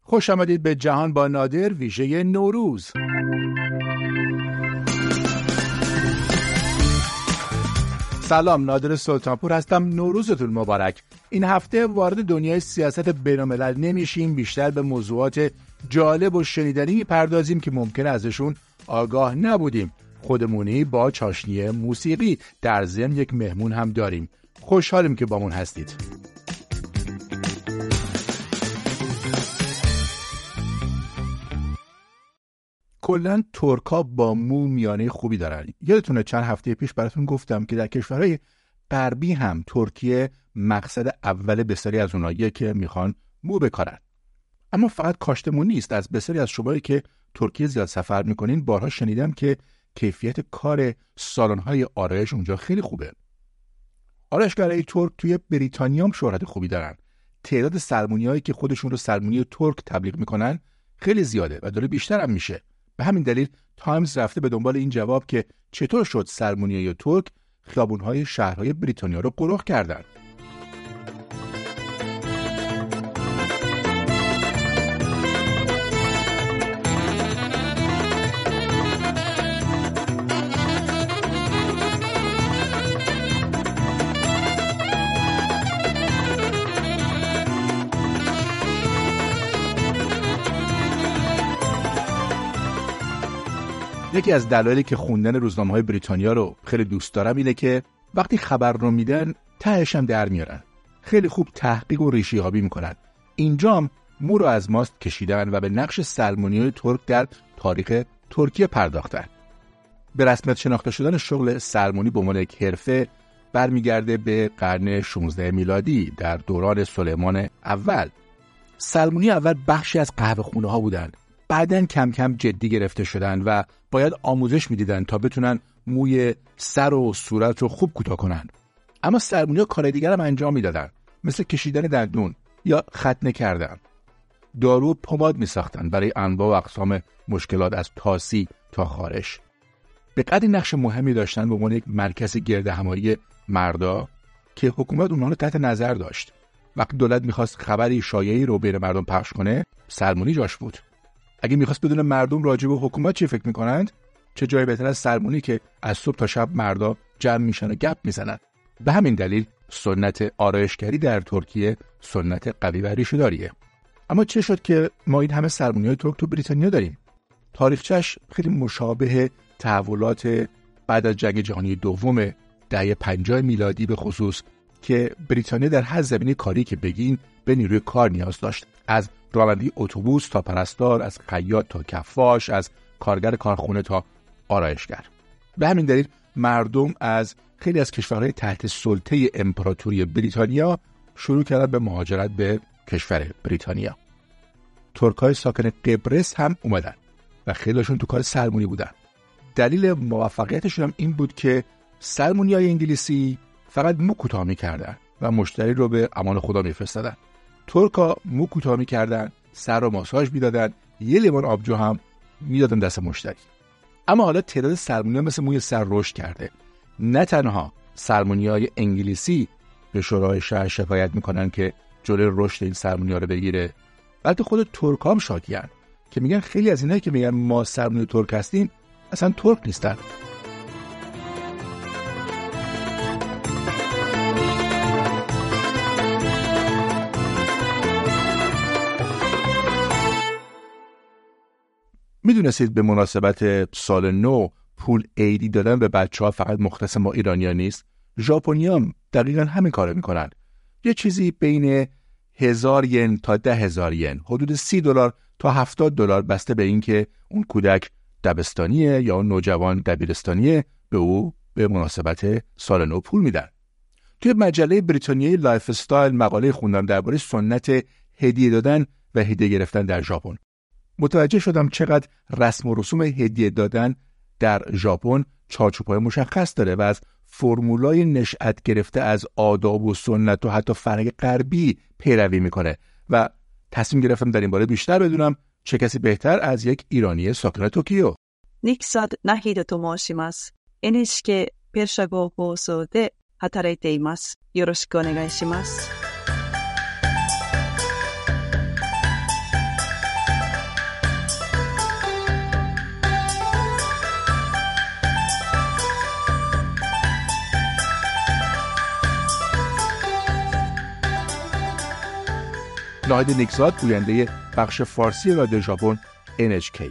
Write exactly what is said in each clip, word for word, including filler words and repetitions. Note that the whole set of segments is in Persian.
خوش آمدید به جهان با نادر ویژه نوروز. سلام، نادر سلطانپور هستم. نوروزتون مبارک. این هفته وارد دنیای سیاست بین‌الملل نمیشیم، بیشتر به موضوعات جالب و شنیدنی میپردازیم که ممکنه ازشون آگاه نبودیم. خودمونی با چاشنی موسیقی، در ضمن یک مهمون هم داریم. خوشحالیم که بامون هستید. کلاً ترکا با مو میانه خوبی دارن. یادتونه چند هفته پیش براتون گفتم که در کشورهای غربی هم ترکیه مقصد اول بسیاری از اوناییه که میخوان مو بکارن. اما فقط کاشت مو نیست. از بسیاری از شمایی که ترکیه زیاد سفر میکنین بارها شنیدم که کیفیت کار سالن‌های آرایش اونجا خیلی خوبه. آرایشگرای ترک توی بریتانیا هم شهرت خوبی دارن. تعداد سلمونیایی که خودشون رو سلمونی ترک تبلیغ میکنن خیلی زیاده و داره بیشتر هم میشه. به همین دلیل تایمز رفته به دنبال این جواب که چطور شد سلمونیای ترک خیابون‌های شهرهای بریتانیا رو غرق کردن. یکی از دلایلی که خوندن روزنامه‌های بریتانیا رو خیلی دوست دارم اینه که وقتی خبر رو میدن تهش هم در میارن. خیلی خوب تحقیق و ریشه‌یابی میکنن. اینجام مو رو از ماست کشیدن و به نقش سلمونیای ترک در تاریخ ترکیه پرداختن. به رسمیت شناخته شدن شغل سلمونی به عنوان یک حرفه برمیگرده به قرن شانزدهم میلادی در دوران سلیمان اول. سلمونی اول بخشی از قهوه‌خونه‌ها بودن. بعدن کم کم جدی گرفته شدن و باید آموزش میدیدن تا بتونن موی سر و صورت رو خوب کوتاه کنن. اما سلمونی‌ها کار دیگر هم انجام میدادن، مثل کشیدن دندون یا ختنه کردن. دارو و پماد میساختن برای انواع و اقسام مشکلات از تاسی تا خارش. به قدری نقش مهمی داشتن به عنوان یک مرکز گردهمایی مردا که حکومت اونها رو تحت نظر داشت. وقتی دولت میخواست خبری شایعی رو بین مردم پخش کنه، سلمونی جاش بود. اگه میخواست بدون مردم راجع به حکومت چی فکر میکنند، چه جای بهتر از سلمونی که از صبح تا شب مردا جمع میشن و گپ میزنن. به همین دلیل سنت آرایشگری در ترکیه سنت قوی و ریشه‌داریه. اما چه شد که ما این همه سلمونیای ترک تو بریتانیا داریم؟ تاریخچه‌اش خیلی مشابه تحولات بعد از جنگ جهانی دوم دهه پنجاه میلادی به خصوص که بریتانیا در هر زمینه کاری که بگین به نیروی کار نیاز داشت. از راننده اتوبوس تا پرستار، از خیاط تا کفاش، از کارگر کارخونه تا آرایشگر. به همین دلیل مردم از خیلی از کشورهای تحت سلطه امپراتوری بریتانیا شروع کردن به مهاجرت به کشور بریتانیا. ترکای ساکن قبرس هم اومدن و خیلیشون تو کار سلمونی بودن. دلیل موفقیتشون هم این بود که سلمونیای انگلیسی فقط مو کوتاه می‌کردن و مشتری رو به امان خدا می‌فرستادن. ترکا مو کوتاه می‌کردن، سر رو ماساژ می‌دادن، یه لیوان آبجو هم می‌دادن دست مشتری. اما حالا تعداد سلمونی‌ها مثل موی سر رشد کرده. نه تنها سلمونیای انگلیسی به شورای شهر شکایت می‌کنن که جلوی رشد این سلمونی‌ها رو بگیره، بلکه خود ترک‌ها هم شاکیان که میگن خیلی از اینایی که میگن ما سلمونی ترک هستیم اصلا ترک نیستن. میدونستید به مناسبت سال نو پول عیدی دادن به بچه‌ها فقط مختص ما ایرانی‌ها نیست؟ ژاپنی‌ها هم دقیقاً همین کارو میکنن. یه چیزی بین هزار ین تا ده هزار ین، حدود سی دلار تا هفتاد دلار بسته به این که اون کودک دبستانیه یا نوجوان دبیرستانیه، به او به مناسبت سال نو پول میدن. توی مجله بریتانیایی لایف استایل مقاله خوندم درباره سنت هدیه دادن و هدیه گرفتن در ژاپن. متوجه شدم چقدر رسم و رسوم هدیه دادن در ژاپن چارچوب‌های مشخص داره و از فرمولای نشأت گرفته از آداب و سنت و حتی فرهنگ غربی پیروی میکنه و تصمیم گرفتم در این باره بیشتر بدونم. چه کسی بهتر از یک ایرانی ساکن توکیو. نیکساد ناهیده تو موشیماس. ان اچ کی ペルシャ語放送で働いています。よろしくお願いします。 ناهید نیکزاد گوینده بخش فارسی رادیو ژاپن ان اچ کی.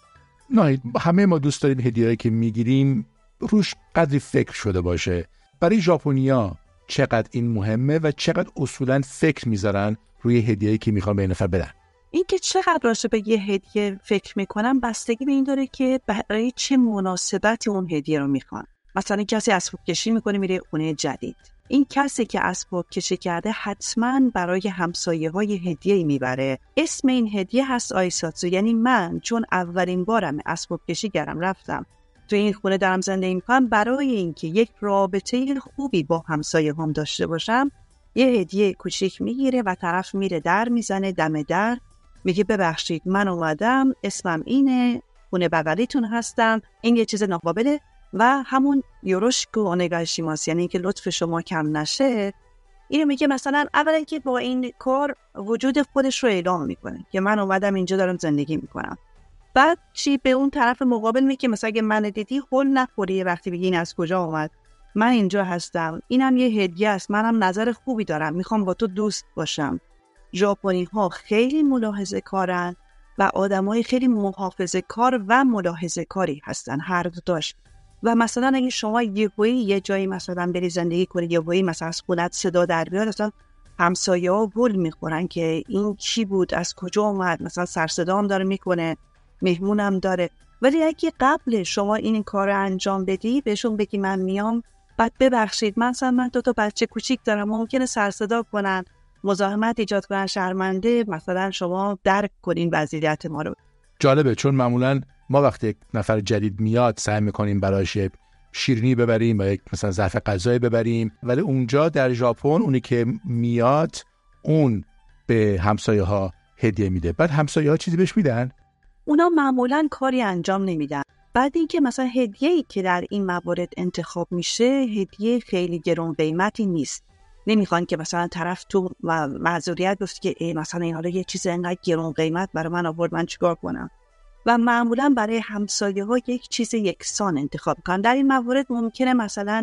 ناهید، همه ما دوست داریم هدیه‌ای که میگیریم روش قدری فکر شده باشه. برای ژاپنیا چقدر این مهمه و چقدر اصولاً فکر میذارن روی هدیه‌ای که میخوان به نفر بدن؟ این که چقدر راجع به یه هدیه فکر میکنم بستگی به این داره که برای چه مناسبتی اون هدیه رو میخوان. مثلا کسی اسباب کشی میکنه میره خونه جدید، این کسی که اسباب کشی کرده حتما برای همسایه های هدیه میبره. اسم این هدیه هست آیساتسو، یعنی من چون اولین بارم اسباب کشی کردم رفتم تو این خونه دارم زندگی میکنم، برای اینکه یک رابطه خوبی با همسایه هم داشته باشم یه هدیه کوچیک میگیره و طرف میره در میزنه دم در، میگه ببخشید من اومدم، اسمم اینه، خونه بغلیتون هستم، این یه چیز ناقابله و همون یوروشیکو اونگایشیماس، یعنی که لطف شما کم نشه. اینو میگه مثلا اولا که با این کار وجود خودش رو اعلام میکنه که من اومدم اینجا دارم زندگی میکنم. بعد چی به اون طرف مقابل میگه مثلا اگه من دیدی هول نخوری وقتی بگی این از کجا اومد، من اینجا هستم، اینم یه هدیه است، منم نظر خوبی دارم، میخوام با تو دوست باشم. ژاپنی ها خیلی ملاحظه کارن و آدمای خیلی محافظه کار و ملاحظه کاری هستن هر دوتاش. و مثلا اگه شما یهویی یه جایی مثلا بری زندگی کنی، یهویی مثلا از خونت صدا در بیاد، اصلا همسایه ها گول میخورن که این کی بود، از کجا اومد، مثلا سر صدا هم داره میکنه، مهمونم داره. ولی اگه قبل شما این کار رو انجام بدی، بهشون بگی من میام، بعد ببخشید من مثلا من دو تا بچه کوچیک دارم، ممکنه سر صدا کنن، مزاحمت ایجاد کنن، شرمنده مثلا شما درک کنین وضعیت ما رو. جالبه، چون معمولا ما وقتی یک نفر جدید میاد سعی میکنیم براش شیرینی ببریم و یک مثلا ظرف غذایی ببریم، ولی اونجا در ژاپن اونی که میاد اون به همسایه ها هدیه میده. بعد همسایه ها چیزی بهش میدن؟ اونا معمولا کاری انجام نمیدن. بعد اینکه مثلا هدیه‌ای که در این موارد انتخاب میشه هدیه خیلی گران قیمتی نیست. نمیخوان که مثلا طرف تو معذوریت گفت که ای مثلا این حالا یه چیز انقدر گران قیمت برای من آورد، من چیکار کنم؟ و معمولا برای همسایه ها یک چیز یکسان انتخاب کنن. در این موارد ممکنه مثلا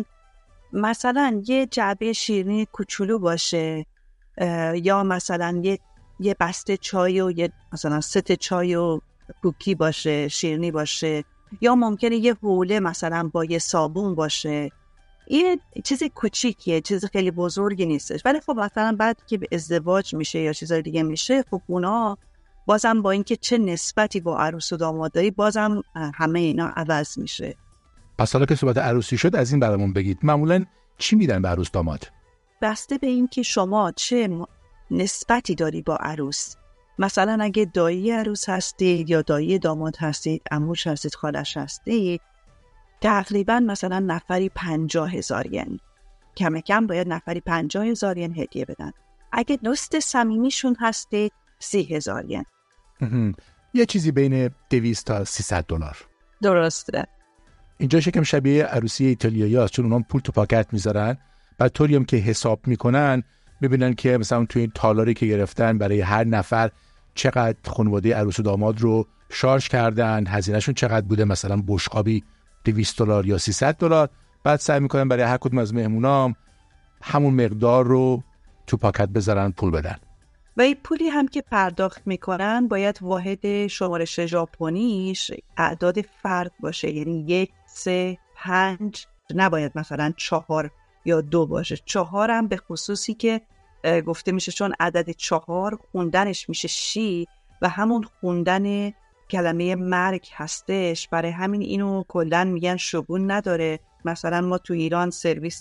مثلا یه جعبه شیرینی کوچولو باشه، یا مثلا یه یه بسته چای و یه مثلا ست چای و کوکی باشه، شیرینی باشه، یا ممکنه یه حوله مثلا با یه صابون باشه. این چیز کوچیکیه، چیز خیلی بزرگی نیستش. ولی خب مثلا بعد که به ازدواج میشه یا چیزای دیگه میشه، خب اونا بازم با اینکه چه نسبتی با عروس و داماد داری، بازم همه اینا عوض میشه. پس حالا که صحبت عروسی شد از این برامون بگید، معمولا چی میدن به عروس داماد؟ بسته به این که شما چه نسبتی داری با عروس. مثلا اگه دایی عروس هستید یا دایی داماد هستید، عموش هستید، خالش هستید، تقریبا مثلا نفری پنجاه هزار ین، کم کم باید نفری پنجاه هزار ین هدیه بدن. اگه دوست صمیمیشون هستید سی هزار ین. یه چیزی بین دویست تا سیصد دلار. درسته. اینجا شکم شبیه عروسی ایتالیایی هست، چون اونام پول تو پاکت میذارن، بعد طوری هم که حساب میکنن ببینن که مثلا تو این تالاری که گرفتن برای هر نفر چقدر خانواده عروس و داماد رو شارژ کردن، هزینهشون چقدر بوده، مثلا بشقابی دویست دلار یا سیصد دلار، بعد سعی میکنن برای هر کدوم از مهمونام همون مقدار رو تو پاکت بذارن پول بدن. و این پولی هم که پرداخت میکنن باید واحد شمارش ژاپنیش اعداد فرد باشه، یعنی یک، سه، پنج، نباید مثلا چهار یا دو باشه. چهار هم به خصوصی که گفته میشه چون عدد چهار خوندنش میشه شی و همون خوندن کلمه مرگ هستش، برای همین اینو کلن میگن شگون نداره. مثلا ما تو ایران سرویس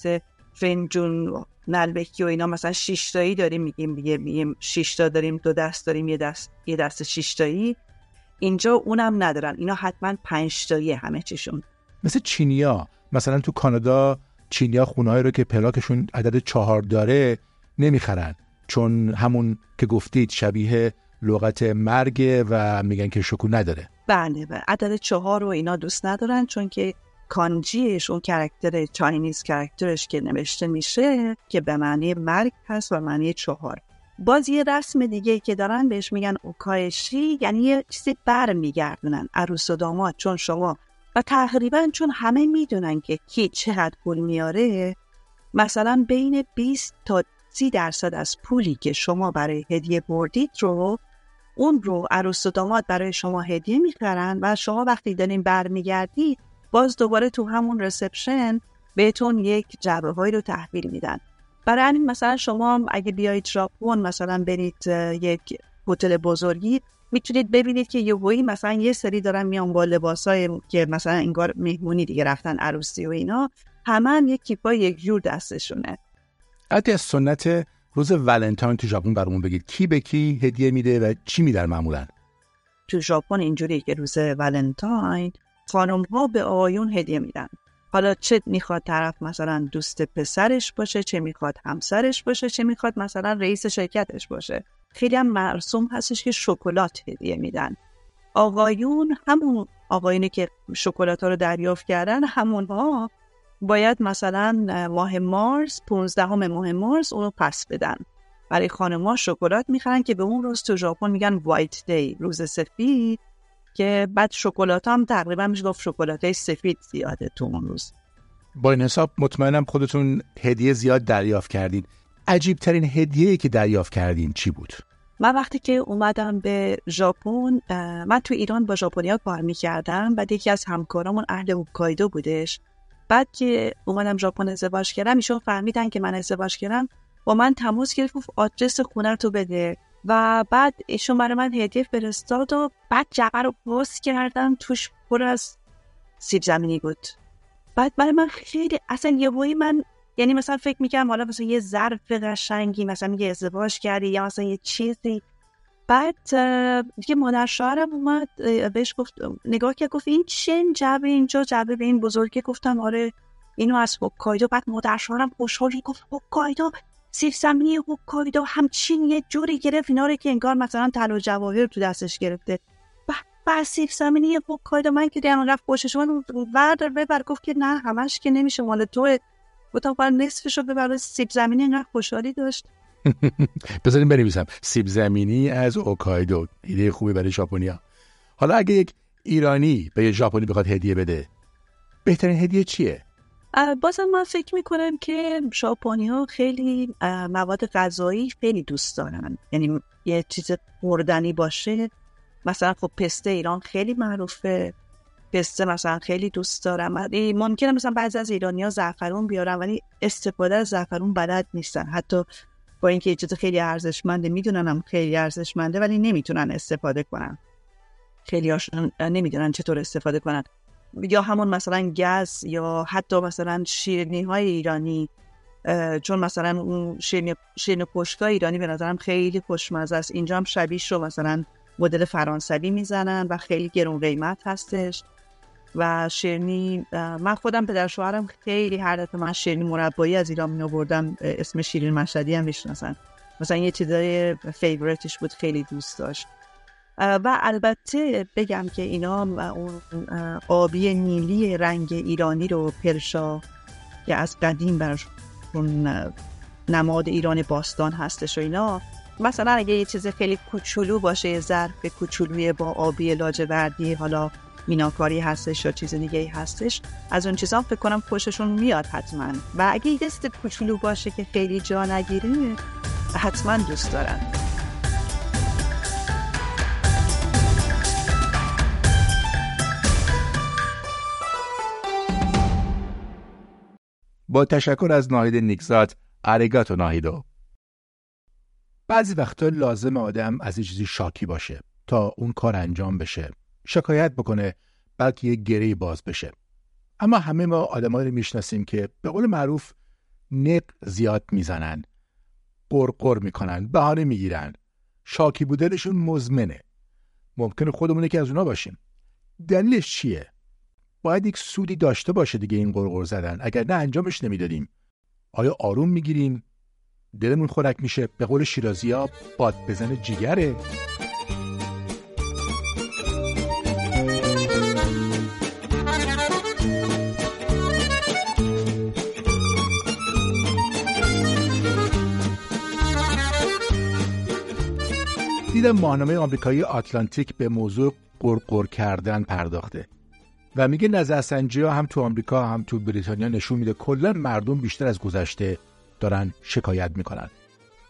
فنجون نلبکی و اینا مثلا شش تایی داریم، میگیم دیگه میگیم شش تا داریم، دو دست داریم، یه دست یه دست شش تایی. اینجا اونم ندارن، اینا حتما پنج تایی همه چیشون. مثل چینیا، مثلا تو کانادا چینیا خونه‌ای رو که پلاکشون عدد چهار داره نمیخرن، چون همون که گفتید شبیه لغت مرگ و میگن که شکوه نداره. بله بله، عدد چهار رو اینا دوست ندارن، چون که کانجیش اون کاراکتر چاینیز کاراکترش که نوشته میشه که به معنی مرگ هست و معنی چهار. باز یه رسم دیگه که دارن بهش میگن اوکایشی، یعنی یه چیزی بر میگردونن عروس و داماد، چون شما و تقریبا چون همه میدونن که کی چقدر پول میاره، مثلا بین بیست تا سی درصد از پولی که شما برای هدیه بردید رو اون رو عروس و داماد برای شما هدیه میخرن و شما وقتی دارین برمیگردید باز دوباره تو همون رسپشن بهتون یک جعبه هایی رو تحویل میدن. برای همین مثلا شما اگه بیایید ژاپن مثلا برید یک هتل بزرگی میتونید ببینید که یهویی مثلا یه سری دارن میان با لباسای که مثلا انگار مهمونی دیگه رفتن عروسی و اینا، همه یک کیفای یک جور دستشونه. حتی از سنت روز ولنتاین تو ژاپن برامون بگید کی به کی هدیه میده و چی میدن معمولا؟ تو ژاپن اینجوریه که روز ولنتاین خانم ها به آقایون هدیه میدن. حالا چه میخواد طرف مثلا دوست پسرش باشه، چه میخواد همسرش باشه، چه میخواد مثلا رئیس شرکتش باشه. خیلی هم مرسوم هستش که شکلات هدیه میدن. آقایون همون آقایونی که شکلات ها رو دریافت کردن همونها باید مثلا ماه مارس پونزدهم ماه مارس اونو پس بدن. برای خانم‌ها شکلات میخرن که به اون روز تو ژاپن میگن وایت دی، روز سفید، که بعد شکلات هم تقریبا میشه گفت شکلات سفید زیاده تو اون روز. با این حساب مطمئنم خودتون هدیه زیاد دریافت کردین. عجیب ترین هدیه‌ای که دریافت کردین چی بود؟ من وقتی که اومدم به ژاپن، من تو ایران با ژاپنیا کار میکردم، بعد یکی از همکارامون اهل هوکایدو بودش. بعد که اومدم ژاپن ازدواج کردم، ایشون فهمیدن که من ازدواج کردم، با من تماس گرفت، گفت آدرس خونه رو تو بده و بعد ایشون برای من هدیه فرستاد و بعد جعبه رو باز کردم، توش پر از سیب زمینی بود. بعد برای من خیلی اصلا یهویی من یعنی مثلا فکر میکنم حالا مثلا یه ظرف قشنگی مثلا میگه ازدواج کردی یا مثلا یه چیزی. بعد دیگه مادر شوهرم اومد بهش گفت، نگاه کرد گفت این چه جعبه اینجا، جعبه به این بزرگی؟ گفتم آره اینو از هوکایدو. بعد مادر شوهرم خوشحالی گفت هوکایدو، سیب زمینی هوکایدو همچین یه جوری گرفت اینا رو که انگار مثلا طلا و جواهر تو دستش گرفته. بعد سیب زمینی هوکایدو من که دیگه رفت خوشش اومد، بردار ببر. گفت که نه همش که نمیشه مال توه. گفتم باید نصفشو ببر. سیب زمینی اینقدر خوشحالی داشت. بذاریم بنویسم سیب زمینی از هوکایدو. ایده خوبی برای ژاپنیا. حالا اگه یک ایرانی به یه ژاپنی بخواد هدیه بده، بهترین هدیه چیه؟ بازم من فکر میکنم که ژاپنی‌ها خیلی مواد غذایی خیلی دوست دارن. یعنی یه چیز خوردنی باشه، مثلا خب پسته ایران خیلی معروفه، پسته مثلا خیلی دوست دارم. ولی ممکنه مثلا بعضی از ایرانی‌ها زعفرون بیارن ولی استفاده از زعفرون بلد نیستن، حتی با اینکه یه چیز خیلی ارزشمنده، میدونن هم خیلی ارزشمنده ولی نمیتونن استفاده کنن. خیلی هاشون نمیدونن چطور استفاده کنن. یا همون مثلا گز یا حتی مثلا شیرینی های ایرانی، چون مثلا اون شیرینی شیرینی پشکای ایرانی به نظرم خیلی خوشمزه است. اینجا هم شبیهش رو مثلا مدل فرانسوی میزنن و خیلی گرون قیمت هستش. و شیرینی، من خودم پدر شوهرم خیلی هر دفعه من شیرینی مربایی از ایران می آوردم اسم شیرین مشهدی هم میشناسن، مثلا یه چیزای فیوریتش بود، خیلی دوست داشت. و البته بگم که اینا اون آبی نیلی رنگ ایرانی رو، پرشا که از قدیم براشون نماد ایران باستان هستش و اینا، مثلا اگه یه چیز خیلی کوچولو باشه، یه ظرف کوچولوی با آبی لاجوردی، حالا میناکاری هستش یا چیز دیگه هستش، از اون چیزا فکر کنم خوششون میاد حتما. و اگه یه دست کوچولو باشه که خیلی جا نگیره، حتما دوست دارن. با تشکر از ناهید نیکزاد. آریگاتو ناهیدو. بعضی وقتا لازم آدم از یه چیزی شاکی باشه تا اون کار انجام بشه، شکایت بکنه، بلکه یه گره‌ای باز بشه. اما همه ما آدمایی رو میشناسیم که به قول معروف نق زیاد میزنن، قرقر میکنن، بهانه میگیرن، شاکی بودنشون مزمنه. ممکنه خودمون یکی از اونا باشیم. دلیلش چیه؟ باید یک سودی داشته باشه دیگه این قرقر زدن، اگر نه انجامش نمیدادیم. آیا آروم میگیریم؟ دلمون خنک میشه؟ به قول شیرازی‌ها باد بزنه جیگره؟ دیدم ماهنامه آمریکایی آتلانتیک به موضوع قرقر کردن پرداخته و میگه نظرسنجی‌ها هم تو آمریکا هم تو بریتانیا نشون میده کلا مردم بیشتر از گذشته دارن شکایت میکنن.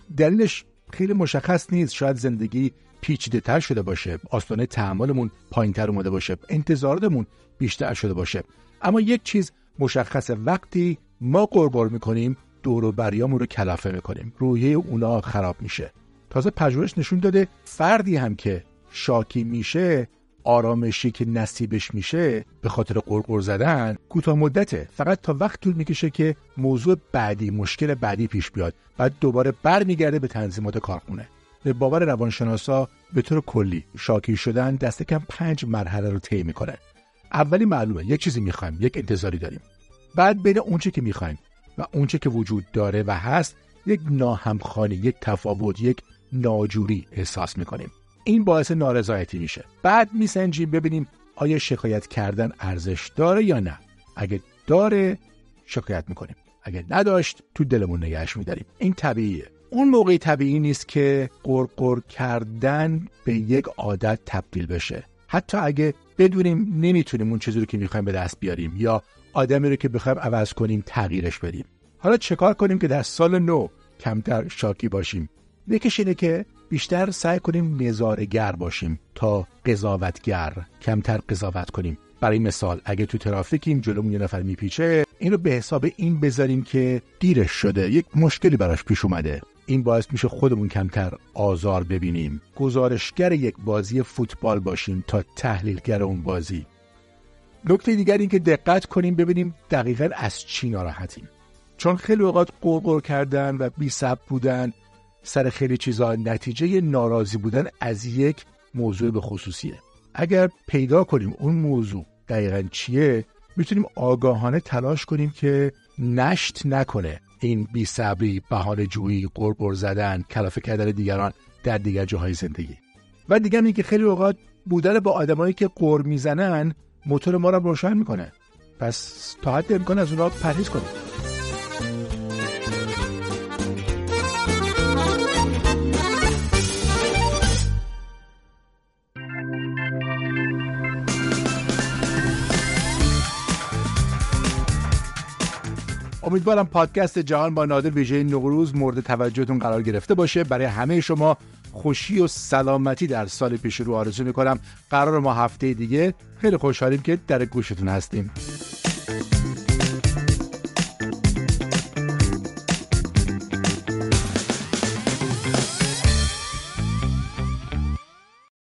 دلیلش خیلی مشخص نیست. شاید زندگی پیچیده‌تر شده باشه، آستانه تحملمون پایین‌تر اومده باشه، انتظاراتمون بیشتر شده باشه. اما یک چیز مشخصه، وقتی ما قرقر میکنیم دور و بریامون رو کلافه میکنیم، روحیه اونا خراب میشه. تازه پژوهش نشون داده فردی هم که شاکی میشه، آرامشی که نصیبش میشه به خاطر قرقر زدن کوتاه مدته، فقط تا وقت طول میکشه که موضوع بعدی، مشکل بعدی پیش بیاد، بعد دوباره برمیگرده به تنظیمات کارخونه. به باور روانشناسا به طور کلی شاکی شدن دست کم پنج مرحله رو طی میکنه. اولی معلومه، یک چیزی میخوایم، یک انتظاری داریم. بعد بین اونچه که میخوایم و اونچه که وجود داره و هست یک ناهمخوانی، یک تفاوت، یک ناجوری احساس میکنیم. این باعث نارضایتی میشه. بعد میسنجیم ببینیم آیا شکایت کردن ارزش داره یا نه. اگه داره شکایت میکنیم، اگه نداشت تو دلمون نگهش میداریم. این طبیعیه. اون موقعی طبیعی نیست که قرقر کردن به یک عادت تبدیل بشه. حتی اگه بدونیم نمیتونیم اون چیزی رو که میخوایم به دست بیاریم یا آدمی رو که بخوایم عوض کنیم تغییرش بدیم. حالا چیکار کنیم که در سال نو کمتر شاکی باشیم؟ یکیش اینه که بیشتر سعی کنیم نظاره‌گر باشیم تا قضاوتگر، کمتر قضاوت کنیم. برای مثال اگه تو ترافیکیم جلومون یه نفر میپیچه، این رو به حساب این بذاریم که دیرش شده، یک مشکلی براش پیش اومده. این باعث میشه خودمون کمتر آزار ببینیم. گزارشگر یک بازی فوتبال باشیم تا تحلیلگر اون بازی. نکته دیگر این که دقت کنیم ببینیم دقیقاً از چی ناراحتیم. چون خیلی اوقات قرقر کردن و بی‌صبر بودن سر خیلی چیزا نتیجه ناراضی بودن از یک موضوع به خصوصیه. اگر پیدا کنیم اون موضوع دقیقاً چیه، میتونیم آگاهانه تلاش کنیم که نشت نکنه این بی‌صبری، بهانه جویی، قرقر زدن، کلافه کردن دیگران در دیگر جاهای زندگی. و دیگه این که خیلی اوقات بودن با آدمایی که قر میزنن موتور ما رو روشن میکنه. پس تا حد امکان از اونها پرهیز کنیم. امیدوارم پادکست جهان با نادر ویژه نوروز مورد توجهتون قرار گرفته باشه. برای همه شما خوشی و سلامتی در سال پیش رو آرزو میکنم. قرار ما هفته دیگه خیلی خوشحالیم که در گوشتون هستیم.